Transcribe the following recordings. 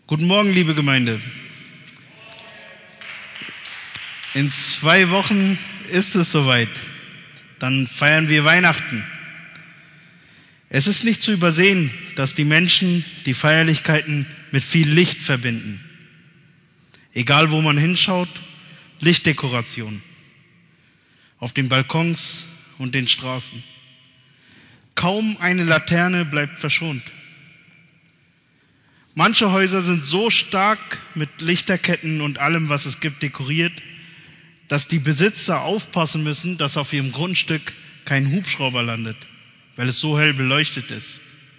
Guten Morgen, liebe Gemeinde. In 2 Wochen ist es soweit. Dann feiern wir Weihnachten. Es ist nicht zu übersehen, dass die Menschen die Feierlichkeiten mit viel Licht verbinden. Egal wo man hinschaut, Lichtdekoration. Auf den Balkons und den Straßen. Kaum eine Laterne bleibt verschont. Manche Häuser sind so stark mit Lichterketten und allem, was es gibt, dekoriert, dass die Besitzer aufpassen müssen, dass auf ihrem Grundstück kein Hubschrauber landet, weil es so hell beleuchtet ist.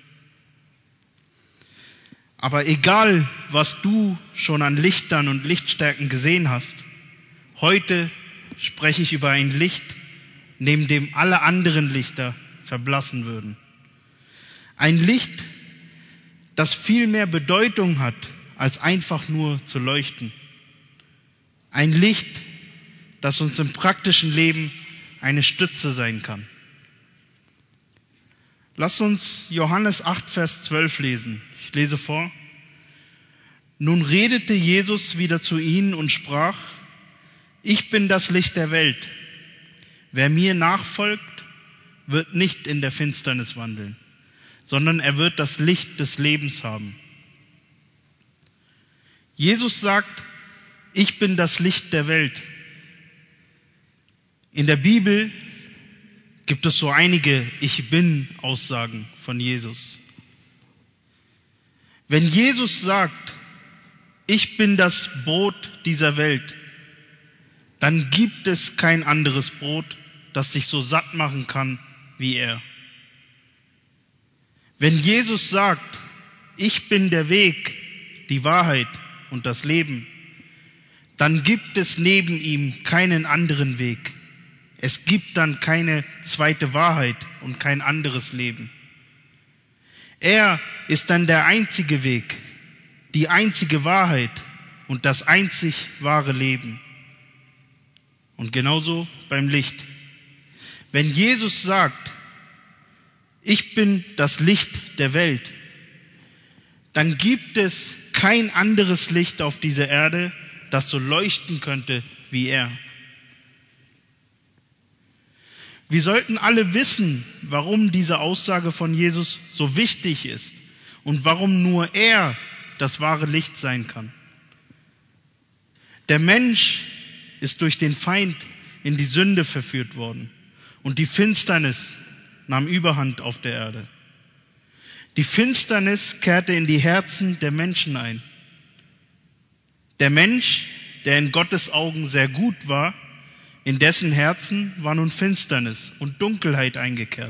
Aber egal, was du schon an Lichtern und Lichtstärken gesehen hast, heute spreche ich über ein Licht, neben dem alle anderen Lichter verblassen würden. Ein Licht, das viel mehr Bedeutung hat, als einfach nur zu leuchten. Ein Licht, das uns im praktischen Leben eine Stütze sein kann. Lass uns Johannes 8, Vers 12 lesen. Ich lese vor. Nun redete Jesus wieder zu ihnen und sprach: Ich bin das Licht der Welt. Wer mir nachfolgt, wird nicht in der Finsternis wandeln, sondern er wird das Licht des Lebens haben. Jesus sagt, ich bin das Licht der Welt. In der Bibel gibt es so einige Ich-Bin-Aussagen von Jesus. Wenn Jesus sagt, ich bin das Brot dieser Welt, dann gibt es kein anderes Brot, das dich so satt machen kann wie er. Wenn Jesus sagt, ich bin der Weg, die Wahrheit und das Leben, dann gibt es neben ihm keinen anderen Weg. Es gibt dann keine zweite Wahrheit und kein anderes Leben. Er ist dann der einzige Weg, die einzige Wahrheit und das einzig wahre Leben. Und genauso beim Licht. Wenn Jesus sagt, ich bin das Licht der Welt, dann gibt es kein anderes Licht auf dieser Erde, das so leuchten könnte wie er. Wir sollten alle wissen, warum diese Aussage von Jesus so wichtig ist und warum nur er das wahre Licht sein kann. Der Mensch ist durch den Feind in die Sünde verführt worden und die Finsternis nahm Überhand auf der Erde. Die Finsternis kehrte in die Herzen der Menschen ein. Der Mensch, der in Gottes Augen sehr gut war, in dessen Herzen war nun Finsternis und Dunkelheit eingekehrt.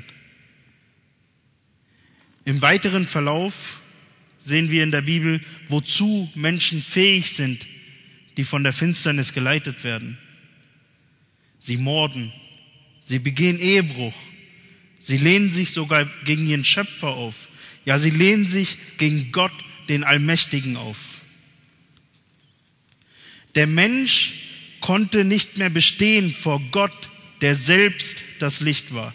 Im weiteren Verlauf sehen wir in der Bibel, wozu Menschen fähig sind, die von der Finsternis geleitet werden. Sie morden, sie begehen Ehebruch, sie lehnen sich sogar gegen ihren Schöpfer auf. Ja, sie lehnen sich gegen Gott, den Allmächtigen, auf. Der Mensch konnte nicht mehr bestehen vor Gott, der selbst das Licht war.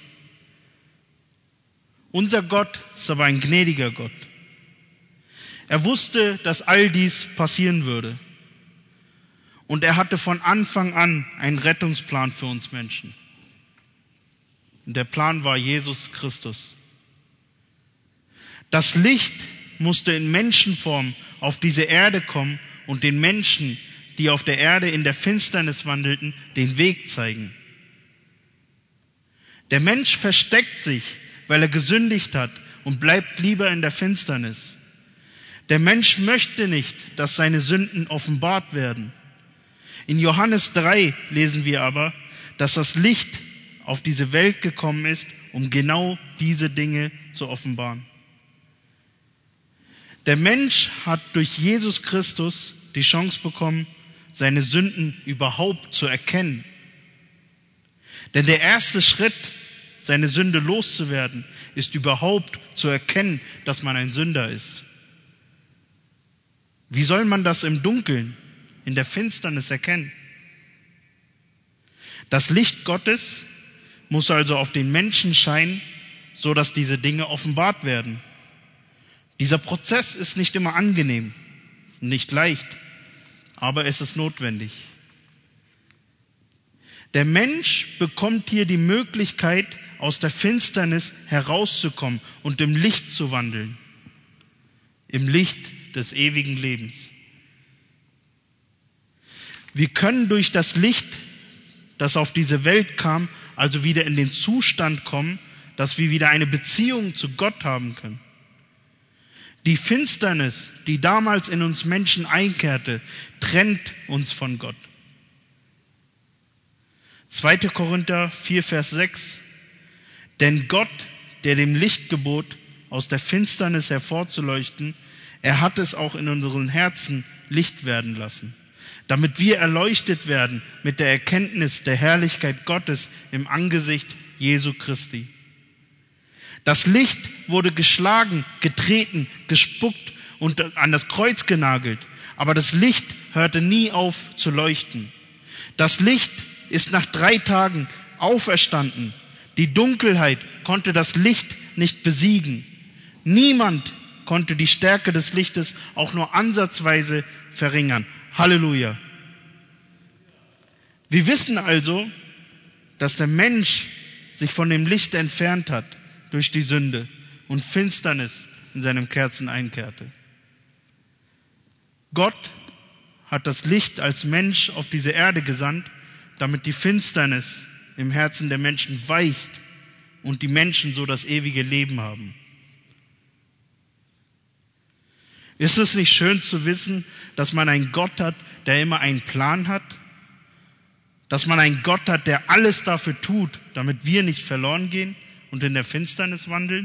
Unser Gott ist aber ein gnädiger Gott. Er wusste, dass all dies passieren würde. Und er hatte von Anfang an einen Rettungsplan für uns Menschen. Und der Plan war Jesus Christus. Das Licht musste in Menschenform auf diese Erde kommen und den Menschen, die auf der Erde in der Finsternis wandelten, den Weg zeigen. Der Mensch versteckt sich, weil er gesündigt hat und bleibt lieber in der Finsternis. Der Mensch möchte nicht, dass seine Sünden offenbart werden. In Johannes 3 lesen wir aber, dass das Licht auf diese Welt gekommen ist, um genau diese Dinge zu offenbaren. Der Mensch hat durch Jesus Christus die Chance bekommen, seine Sünden überhaupt zu erkennen. Denn der erste Schritt, seine Sünde loszuwerden, ist überhaupt zu erkennen, dass man ein Sünder ist. Wie soll man das im Dunkeln, in der Finsternis erkennen? Das Licht Gottes muss also auf den Menschen scheinen, so dass diese Dinge offenbart werden. Dieser Prozess ist nicht immer angenehm. Nicht leicht, aber es ist notwendig. Der Mensch bekommt hier die Möglichkeit, aus der Finsternis herauszukommen und im Licht zu wandeln. Im Licht des ewigen Lebens. Wir können durch das Licht, das auf diese Welt kam, also wieder in den Zustand kommen, dass wir wieder eine Beziehung zu Gott haben können. Die Finsternis, die damals in uns Menschen einkehrte, trennt uns von Gott. 2. Korinther 4, Vers 6. Denn Gott, der dem Licht gebot, aus der Finsternis hervorzuleuchten, er hat es auch in unseren Herzen Licht werden lassen, damit wir erleuchtet werden mit der Erkenntnis der Herrlichkeit Gottes im Angesicht Jesu Christi. Das Licht wurde geschlagen, getreten, gespuckt und an das Kreuz genagelt, aber das Licht hörte nie auf zu leuchten. Das Licht ist nach 3 Tagen auferstanden. Die Dunkelheit konnte das Licht nicht besiegen. Niemand konnte die Stärke des Lichtes auch nur ansatzweise verringern. Halleluja. Wir wissen also, dass der Mensch sich von dem Licht entfernt hat durch die Sünde und Finsternis in seinem Herzen einkehrte. Gott hat das Licht als Mensch auf diese Erde gesandt, damit die Finsternis im Herzen der Menschen weicht und die Menschen so das ewige Leben haben. Ist es nicht schön zu wissen, dass man einen Gott hat, der immer einen Plan hat? Dass man einen Gott hat, der alles dafür tut, damit wir nicht verloren gehen und in der Finsternis wandeln?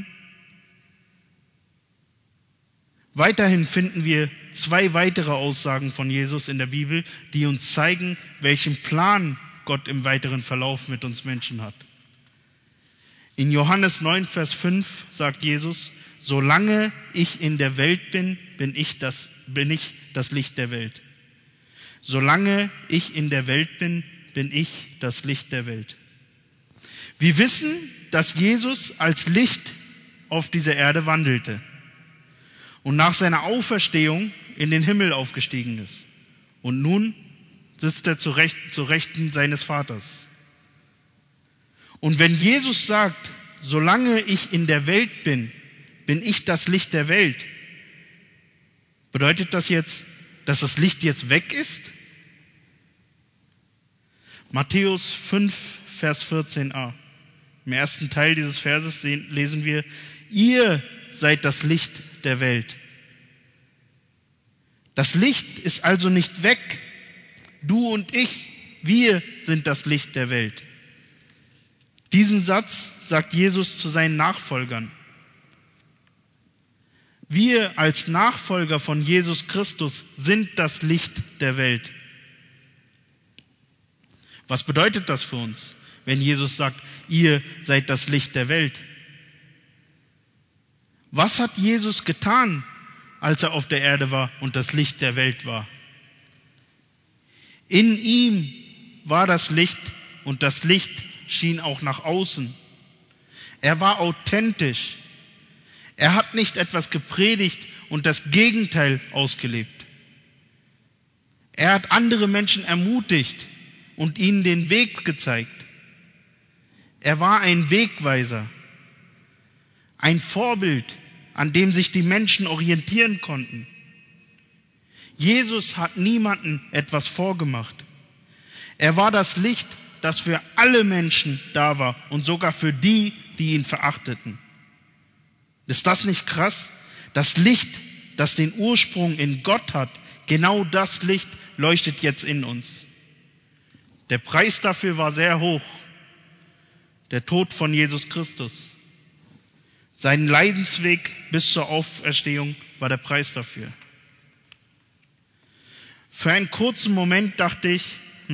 Weiterhin finden wir 2 weitere Aussagen von Jesus in der Bibel, die uns zeigen, welchen Plan Gott im weiteren Verlauf mit uns Menschen hat. In Johannes 9, Vers 5 sagt Jesus, solange ich in der Welt bin, bin ich das Licht der Welt. Solange ich in der Welt bin, bin ich das Licht der Welt. Wir wissen, dass Jesus als Licht auf dieser Erde wandelte und nach seiner Auferstehung in den Himmel aufgestiegen ist. Und nun sitzt er zu Rechten seines Vaters. Und wenn Jesus sagt, solange ich in der Welt bin, bin ich das Licht der Welt, bedeutet das jetzt, dass das Licht jetzt weg ist? Matthäus 5, Vers 14a. Im ersten Teil dieses Verses lesen wir, ihr seid das Licht der Welt. Das Licht ist also nicht weg. Du und ich, wir sind das Licht der Welt. Diesen Satz sagt Jesus zu seinen Nachfolgern. Wir als Nachfolger von Jesus Christus sind das Licht der Welt. Was bedeutet das für uns, wenn Jesus sagt, ihr seid das Licht der Welt? Was hat Jesus getan, als er auf der Erde war und das Licht der Welt war? In ihm war das Licht und das Licht schien auch nach außen. Er war authentisch. Er hat nicht etwas gepredigt und das Gegenteil ausgelebt. Er hat andere Menschen ermutigt und ihnen den Weg gezeigt. Er war ein Wegweiser, ein Vorbild, an dem sich die Menschen orientieren konnten. Jesus hat niemandem etwas vorgemacht. Er war das Licht, das für alle Menschen da war und sogar für die, die ihn verachteten. Ist das nicht krass? Das Licht, das den Ursprung in Gott hat, genau das Licht leuchtet jetzt in uns. Der Preis dafür war sehr hoch. Der Tod von Jesus Christus. Sein Leidensweg bis zur Auferstehung war der Preis dafür. Für einen kurzen Moment dachte ich,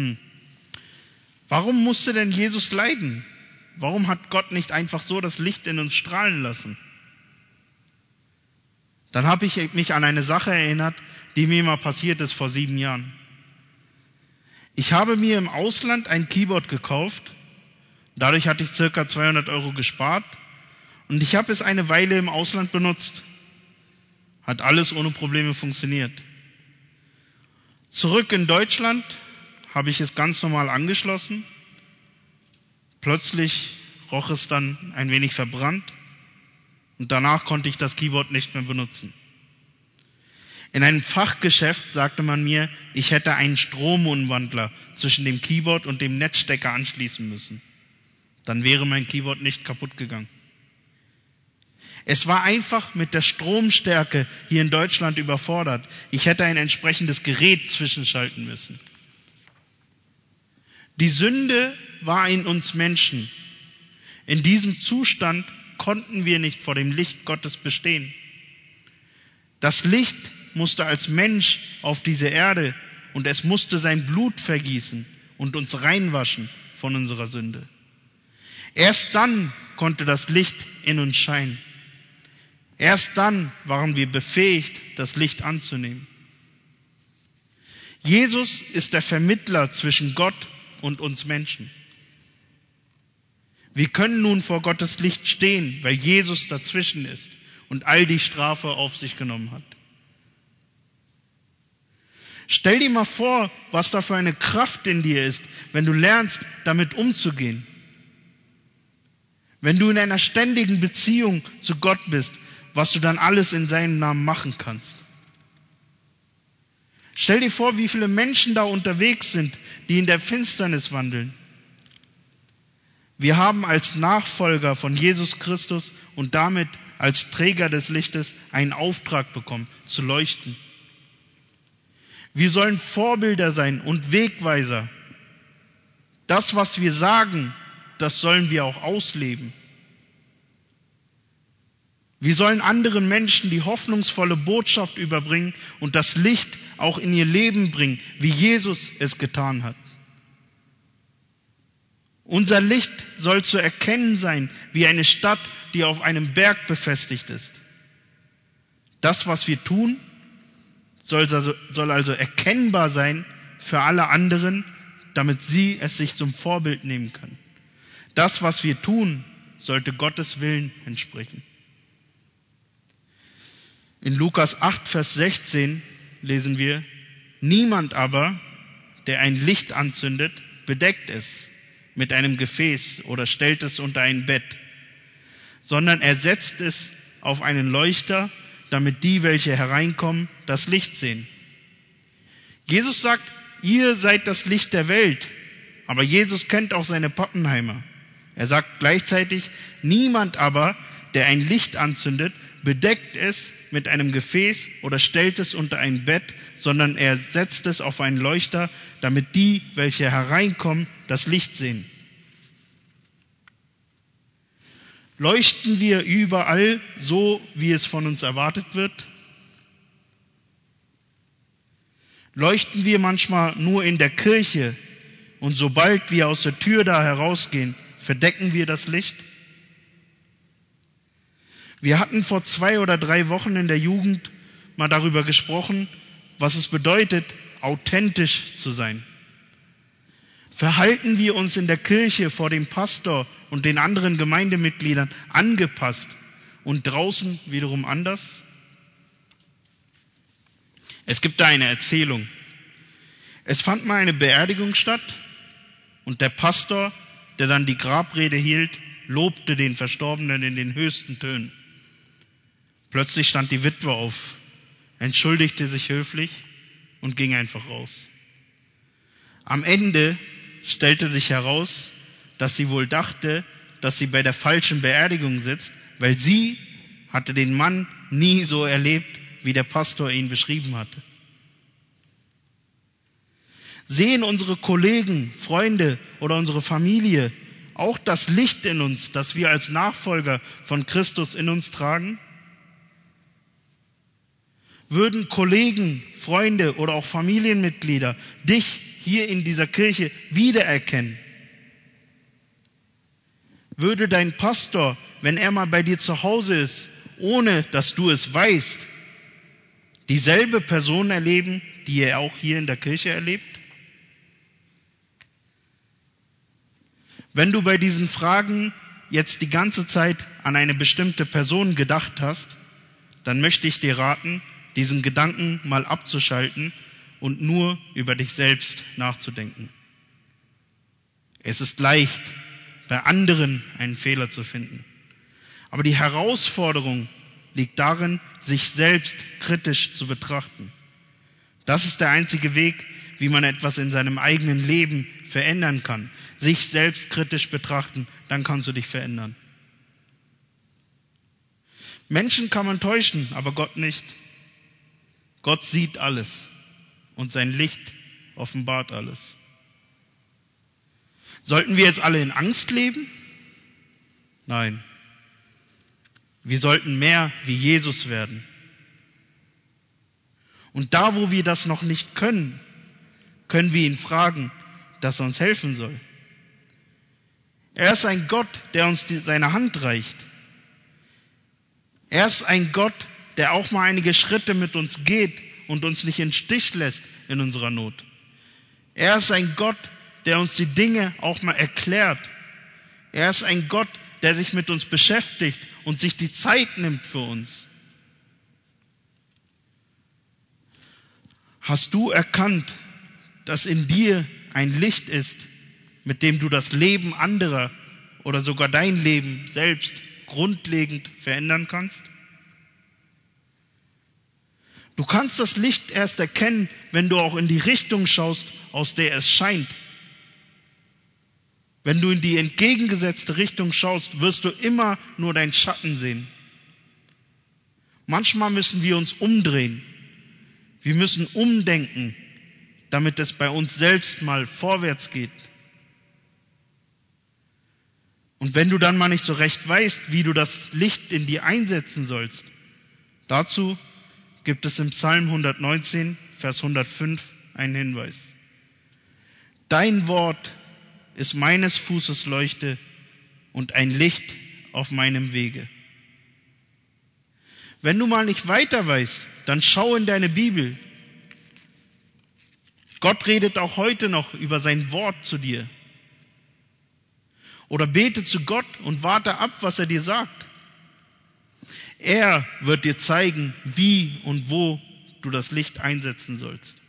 warum musste denn Jesus leiden? Warum hat Gott nicht einfach so das Licht in uns strahlen lassen? Dann habe ich mich an eine Sache erinnert, die mir mal passiert ist vor 7 Jahren. Ich habe mir im Ausland ein Keyboard gekauft. Dadurch hatte ich ca. 200 € gespart. Und ich habe es eine Weile im Ausland benutzt. Hat alles ohne Probleme funktioniert. Zurück in Deutschland habe ich es ganz normal angeschlossen. Plötzlich roch es dann ein wenig verbrannt und danach konnte ich das Keyboard nicht mehr benutzen. In einem Fachgeschäft sagte man mir, ich hätte einen Stromumwandler zwischen dem Keyboard und dem Netzstecker anschließen müssen. Dann wäre mein Keyboard nicht kaputt gegangen. Es war einfach mit der Stromstärke hier in Deutschland überfordert. Ich hätte ein entsprechendes Gerät zwischenschalten müssen. Die Sünde war in uns Menschen. In diesem Zustand konnten wir nicht vor dem Licht Gottes bestehen. Das Licht musste als Mensch auf diese Erde und es musste sein Blut vergießen und uns reinwaschen von unserer Sünde. Erst dann konnte das Licht in uns scheinen. Erst dann waren wir befähigt, das Licht anzunehmen. Jesus ist der Vermittler zwischen Gott und uns Menschen. Wir können nun vor Gottes Licht stehen, weil Jesus dazwischen ist und all die Strafe auf sich genommen hat. Stell dir mal vor, was da für eine Kraft in dir ist, wenn du lernst, damit umzugehen. Wenn du in einer ständigen Beziehung zu Gott bist, was du dann alles in seinem Namen machen kannst. Stell dir vor, wie viele Menschen da unterwegs sind, die in der Finsternis wandeln. Wir haben als Nachfolger von Jesus Christus und damit als Träger des Lichtes einen Auftrag bekommen, zu leuchten. Wir sollen Vorbilder sein und Wegweiser. Das, was wir sagen, das sollen wir auch ausleben. Wir sollen anderen Menschen die hoffnungsvolle Botschaft überbringen und das Licht auch in ihr Leben bringen, wie Jesus es getan hat. Unser Licht soll zu erkennen sein, wie eine Stadt, die auf einem Berg befestigt ist. Das, was wir tun, soll also erkennbar sein für alle anderen, damit sie es sich zum Vorbild nehmen können. Das, was wir tun, sollte Gottes Willen entsprechen. In Lukas 8, Vers 16 lesen wir, niemand aber, der ein Licht anzündet, bedeckt es mit einem Gefäß oder stellt es unter ein Bett, sondern er setzt es auf einen Leuchter, damit die, welche hereinkommen, das Licht sehen. Jesus sagt, ihr seid das Licht der Welt, aber Jesus kennt auch seine Pappenheimer. Er sagt gleichzeitig, niemand aber, der ein Licht anzündet, bedeckt es mit einem Gefäß oder stellt es unter ein Bett, sondern er setzt es auf einen Leuchter, damit die, welche hereinkommen, das Licht sehen. Leuchten wir überall so, wie es von uns erwartet wird? Leuchten wir manchmal nur in der Kirche und sobald wir aus der Tür da herausgehen, verdecken wir das Licht? Wir hatten vor 2 oder 3 Wochen in der Jugend mal darüber gesprochen, was es bedeutet, authentisch zu sein. Verhalten wir uns in der Kirche vor dem Pastor und den anderen Gemeindemitgliedern angepasst und draußen wiederum anders? Es gibt da eine Erzählung. Es fand mal eine Beerdigung statt und der Pastor, der dann die Grabrede hielt, lobte den Verstorbenen in den höchsten Tönen. Plötzlich stand die Witwe auf, entschuldigte sich höflich und ging einfach raus. Am Ende stellte sich heraus, dass sie wohl dachte, dass sie bei der falschen Beerdigung sitzt, weil sie hatte den Mann nie so erlebt, wie der Pastor ihn beschrieben hatte. Sehen unsere Kollegen, Freunde oder unsere Familie auch das Licht in uns, das wir als Nachfolger von Christus in uns tragen? Würden Kollegen, Freunde oder auch Familienmitglieder dich hier in dieser Kirche wiedererkennen? Würde dein Pastor, wenn er mal bei dir zu Hause ist, ohne dass du es weißt, dieselbe Person erleben, die er auch hier in der Kirche erlebt? Wenn du bei diesen Fragen jetzt die ganze Zeit an eine bestimmte Person gedacht hast, dann möchte ich dir raten, diesen Gedanken mal abzuschalten und nur über dich selbst nachzudenken. Es ist leicht, bei anderen einen Fehler zu finden. Aber die Herausforderung liegt darin, sich selbst kritisch zu betrachten. Das ist der einzige Weg, wie man etwas in seinem eigenen Leben verändern kann. Sich selbst kritisch betrachten, dann kannst du dich verändern. Menschen kann man täuschen, aber Gott nicht. Gott sieht alles und sein Licht offenbart alles. Sollten wir jetzt alle in Angst leben? Nein. Wir sollten mehr wie Jesus werden. Und da, wo wir das noch nicht können, können wir ihn fragen, dass er uns helfen soll. Er ist ein Gott, der uns seine Hand reicht. Er ist ein Gott, der auch mal einige Schritte mit uns geht und uns nicht im Stich lässt in unserer Not. Er ist ein Gott, der uns die Dinge auch mal erklärt. Er ist ein Gott, der sich mit uns beschäftigt und sich die Zeit nimmt für uns. Hast du erkannt, dass in dir ein Licht ist, mit dem du das Leben anderer oder sogar dein Leben selbst grundlegend verändern kannst? Du kannst das Licht erst erkennen, wenn du auch in die Richtung schaust, aus der es scheint. Wenn du in die entgegengesetzte Richtung schaust, wirst du immer nur deinen Schatten sehen. Manchmal müssen wir uns umdrehen. Wir müssen umdenken, damit es bei uns selbst mal vorwärts geht. Und wenn du dann mal nicht so recht weißt, wie du das Licht in dir einsetzen sollst, dazu gibt es im Psalm 119, Vers 105 einen Hinweis. Dein Wort ist meines Fußes Leuchte und ein Licht auf meinem Wege. Wenn du mal nicht weiter weißt, dann schau in deine Bibel. Gott redet auch heute noch über sein Wort zu dir. Oder bete zu Gott und warte ab, was er dir sagt. Er wird dir zeigen, wie und wo du das Licht einsetzen sollst.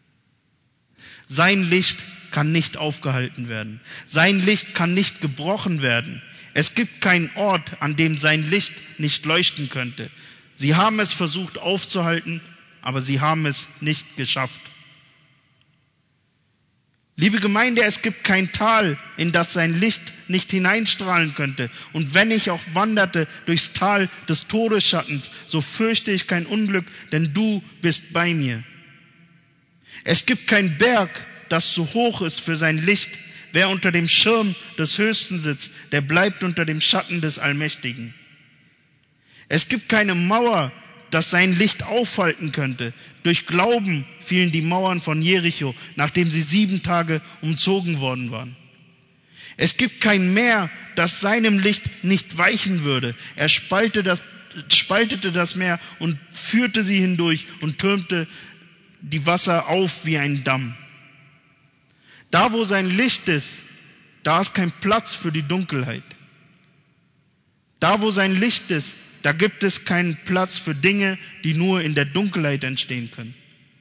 Sein Licht kann nicht aufgehalten werden. Sein Licht kann nicht gebrochen werden. Es gibt keinen Ort, an dem sein Licht nicht leuchten könnte. Sie haben es versucht aufzuhalten, aber sie haben es nicht geschafft. Liebe Gemeinde, es gibt kein Tal, in das sein Licht nicht hineinstrahlen könnte. Und wenn ich auch wanderte durchs Tal des Todesschattens, so fürchte ich kein Unglück, denn du bist bei mir. Es gibt kein Berg, das zu hoch ist für sein Licht. Wer unter dem Schirm des Höchsten sitzt, der bleibt unter dem Schatten des Allmächtigen. Es gibt keine Mauer, das sein Licht aufhalten könnte. Durch Glauben fielen die Mauern von Jericho, nachdem sie 7 Tage umzogen worden waren. Es gibt kein Meer, das seinem Licht nicht weichen würde. Er spaltete das Meer und führte sie hindurch und türmte die Wasser auf wie ein Damm. Da, wo sein Licht ist, da ist kein Platz für die Dunkelheit. Da, wo sein Licht ist, da gibt es keinen Platz für Dinge, die nur in der Dunkelheit entstehen können.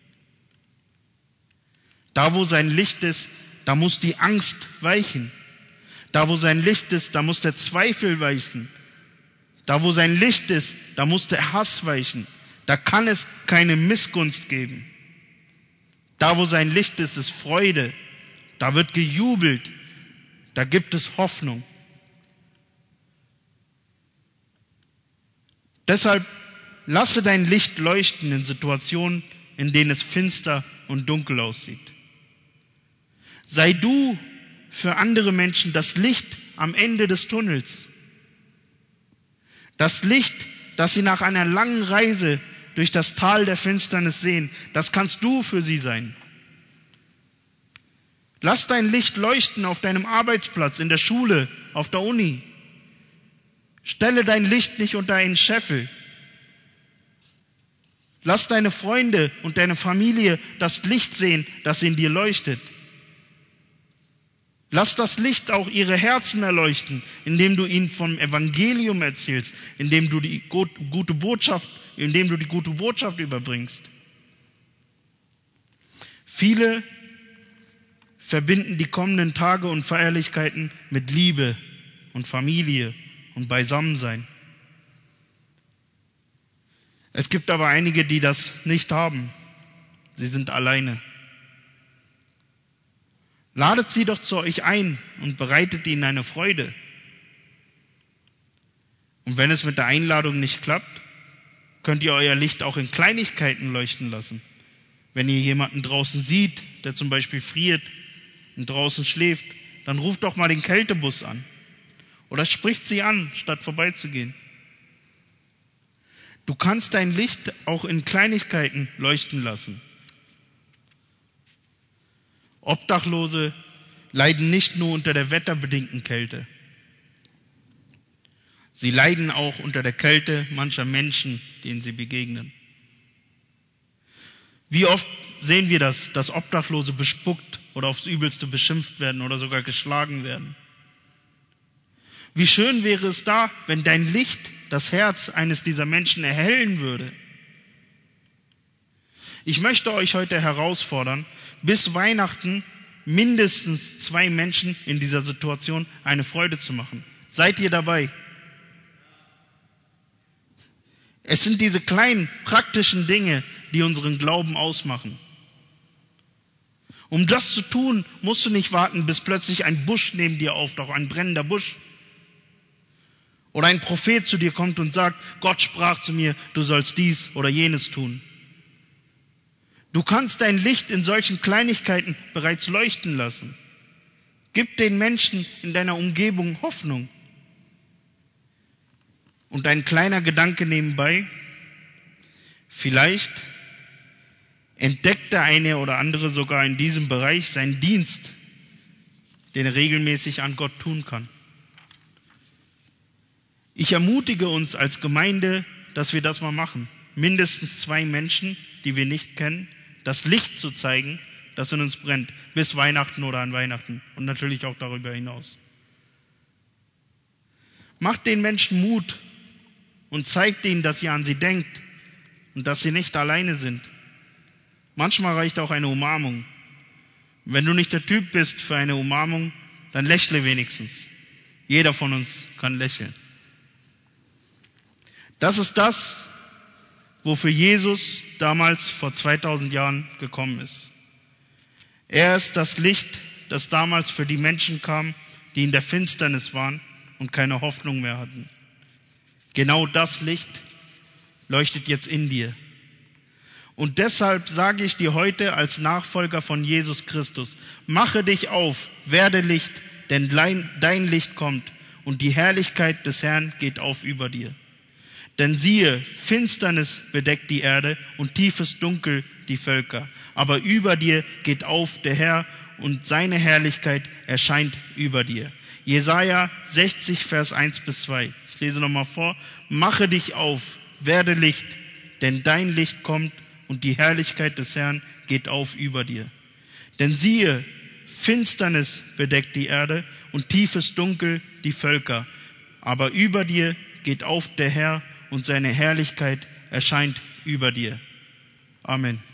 Da, wo sein Licht ist, da muss die Angst weichen. Da, wo sein Licht ist, da muss der Zweifel weichen. Da, wo sein Licht ist, da muss der Hass weichen. Da kann es keine Missgunst geben. Da, wo sein Licht ist, ist Freude. Da wird gejubelt. Da gibt es Hoffnung. Deshalb lasse dein Licht leuchten in Situationen, in denen es finster und dunkel aussieht. Sei du für andere Menschen das Licht am Ende des Tunnels. Das Licht, das sie nach einer langen Reise durch das Tal der Finsternis sehen, das kannst du für sie sein. Lass dein Licht leuchten auf deinem Arbeitsplatz, in der Schule, auf der Uni. Stelle dein Licht nicht unter einen Scheffel. Lass deine Freunde und deine Familie das Licht sehen, das in dir leuchtet. Lass das Licht auch ihre Herzen erleuchten, indem du ihnen vom Evangelium erzählst, indem du die gute Botschaft überbringst. Viele verbinden die kommenden Tage und Feierlichkeiten mit Liebe und Familie und Beisammensein. Es gibt aber einige, die das nicht haben. Sie sind alleine. Ladet sie doch zu euch ein und bereitet ihnen eine Freude. Und wenn es mit der Einladung nicht klappt, könnt ihr euer Licht auch in Kleinigkeiten leuchten lassen. Wenn ihr jemanden draußen seht, der zum Beispiel friert und draußen schläft, dann ruft doch mal den Kältebus an. Oder spricht sie an, statt vorbeizugehen. Du kannst dein Licht auch in Kleinigkeiten leuchten lassen. Obdachlose leiden nicht nur unter der wetterbedingten Kälte. Sie leiden auch unter der Kälte mancher Menschen, denen sie begegnen. Wie oft sehen wir das, dass Obdachlose bespuckt oder aufs Übelste beschimpft werden oder sogar geschlagen werden? Wie schön wäre es da, wenn dein Licht das Herz eines dieser Menschen erhellen würde. Ich möchte euch heute herausfordern, bis Weihnachten mindestens 2 Menschen in dieser Situation eine Freude zu machen. Seid ihr dabei? Es sind diese kleinen, praktischen Dinge, die unseren Glauben ausmachen. Um das zu tun, musst du nicht warten, bis plötzlich ein Busch neben dir auftaucht, ein brennender Busch. Oder ein Prophet zu dir kommt und sagt, Gott sprach zu mir, du sollst dies oder jenes tun. Du kannst dein Licht in solchen Kleinigkeiten bereits leuchten lassen. Gib den Menschen in deiner Umgebung Hoffnung. Und ein kleiner Gedanke nebenbei, vielleicht entdeckt der eine oder andere sogar in diesem Bereich seinen Dienst, den er regelmäßig an Gott tun kann. Ich ermutige uns als Gemeinde, dass wir das mal machen. Mindestens 2 Menschen, die wir nicht kennen, das Licht zu zeigen, das in uns brennt, bis Weihnachten oder an Weihnachten und natürlich auch darüber hinaus. Macht den Menschen Mut und zeigt ihnen, dass ihr an sie denkt und dass sie nicht alleine sind. Manchmal reicht auch eine Umarmung. Wenn du nicht der Typ bist für eine Umarmung, dann lächle wenigstens. Jeder von uns kann lächeln. Das ist das, wofür Jesus damals vor 2000 Jahren gekommen ist. Er ist das Licht, das damals für die Menschen kam, die in der Finsternis waren und keine Hoffnung mehr hatten. Genau das Licht leuchtet jetzt in dir. Und deshalb sage ich dir heute als Nachfolger von Jesus Christus, mache dich auf, werde Licht, denn dein Licht kommt und die Herrlichkeit des Herrn geht auf über dir. Denn siehe, Finsternis bedeckt die Erde und tiefes Dunkel die Völker. Aber über dir geht auf der Herr und seine Herrlichkeit erscheint über dir. Jesaja 60, Vers 1-2. Ich lese nochmal vor. Mache dich auf, werde Licht, denn dein Licht kommt und die Herrlichkeit des Herrn geht auf über dir. Denn siehe, Finsternis bedeckt die Erde und tiefes Dunkel die Völker. Aber über dir geht auf der Herr und seine Herrlichkeit erscheint über dir. Amen.